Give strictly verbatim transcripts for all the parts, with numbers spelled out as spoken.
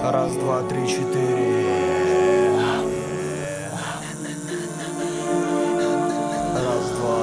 Раз, два, три, четыре. Раз, два.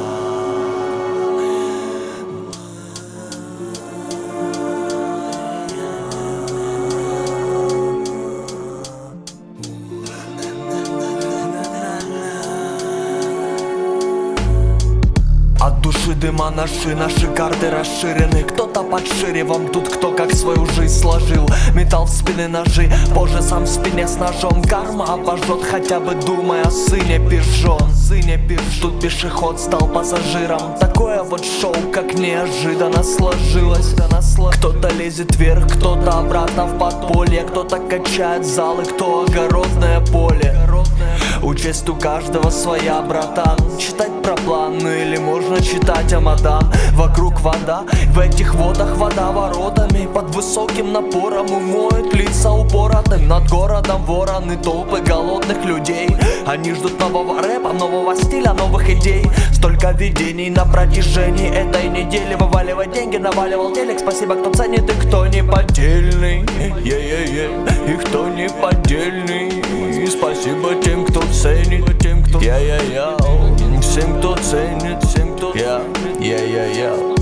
От души дыма наши, наши карты расширены. Кто-то под ширевом, тут кто как свою жизнь сложил. Металл в спины, ножи, позже сам в спине с ножом. Карма обожжет, хотя бы думая о сыне пижон. Сыне пиж, тут пешеход стал пассажиром. Такое вот шоу, как неожиданно сложилось. Кто-то лезет вверх, кто-то обратно в подполье. Кто-то качает залы, кто огородное поле. Участь у каждого своя, братан. Читать про планы или можно читать о мадам. Вокруг вода, в этих водах водоворотами. Под высоким напором умоет лица упоротым. Над городом вороны, толпы голодных людей. Они ждут нового рэпа, нового стиля, новых идей. Столько видений на протяжении этой недели. Вываливай деньги, наваливал телек. Спасибо, кто ценит и кто не поддельный. Е-е-е, и кто не поддельный. И спасибо тем, кто ценит, тем, кто я-я-я. Всем, кто ценит, всем, кто я, я-я-я.